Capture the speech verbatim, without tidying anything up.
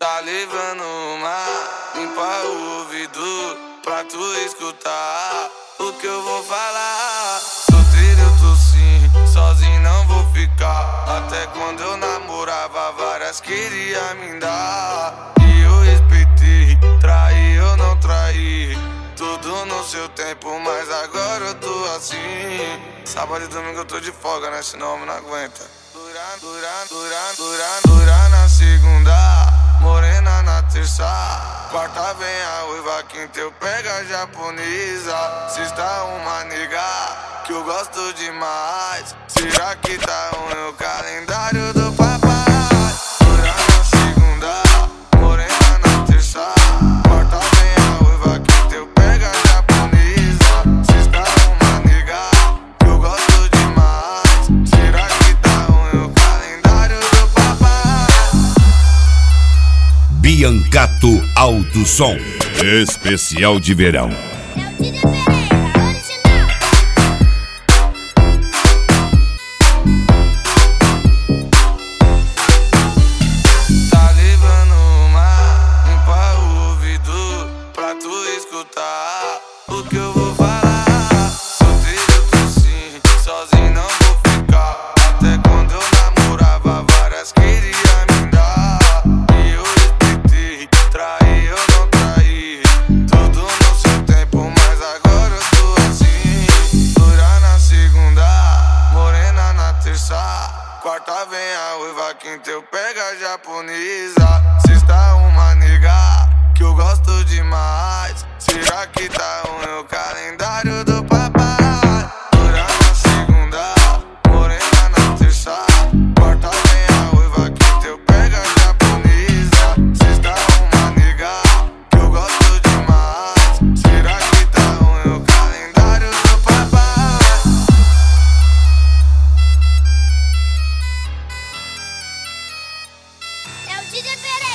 Tá levando uma, limpa o ouvido pra tu escutar o que eu vou falar. Solteiro eu tô sim, sozinho não vou ficar. Até quando eu namorava, várias queria me dar. E eu respeitei, traí eu não traí. Tudo no seu tempo, mas agora eu tô assim. Sábado e domingo eu tô de folga, né? Senão eu não aguenta. Duran, duran, duran, duran, duran na segunda, morena na terça, quarta vem a uiva, quinta eu pega a japonesa. Sexta uma nega que eu gosto demais. Será que tá ruim o calendário do papai? Duran na segunda, morena na terça, quarta vem a uiva, quinta eu pega a japonesa. Sexta uma nega que eu gosto demais. Será que tá ruim o calendário do papai? Biancato Alto Som, especial de verão. Tá levando uma, limpa o ouvido pra tu escutar o que eu vou falar. Solteiro eu tô sim, sozinho não vou ficar. Até quando eu namorava, várias queria me dar. E eu respeitei, traí eu não traí. Tudo no seu tempo, mas agora eu tô assim. Dura na segunda, morena na terça, quarta vem a uiva, quinta eu pega a japonesa. Sexta uma nega que eu gosto demais. Será que tá ruim o calendário do papai? Dura na segunda, morena na terça, quarta vem a uiva, quinta eu pega a japonesa. Sexta uma nega que eu gosto demais. Será que tá ruim o calendário do papai? É o D J Pereira.